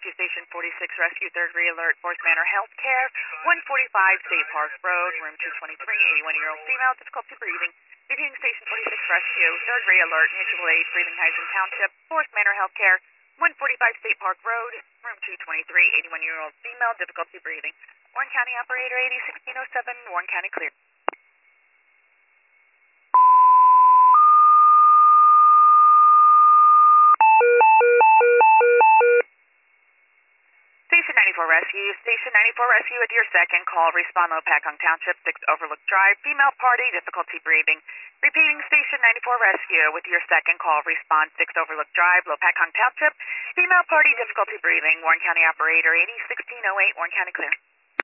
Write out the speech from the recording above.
Rescue Station 46 Rescue, third re-alert, Forest Manor Healthcare, 145 State Park Road, room 223, 81-year-old female, difficulty breathing. Repeating Station 46 Rescue, third re-alert, mutual aid, breathing Heisen Township, Forest Manor Healthcare, 145 State Park Road, room 223, 81-year-old female, difficulty breathing. Warren County Operator 801607, Warren County clear. Station 94 Rescue. Station 94 Rescue with your second call. Respond Lopakong Township, 6 Overlook Drive. Female party, difficulty breathing. Repeating Station 94 Rescue with your second call. Respond 6 Overlook Drive, Lopakong Township. Female party, difficulty breathing. Warren County Operator 801608, Warren County clear.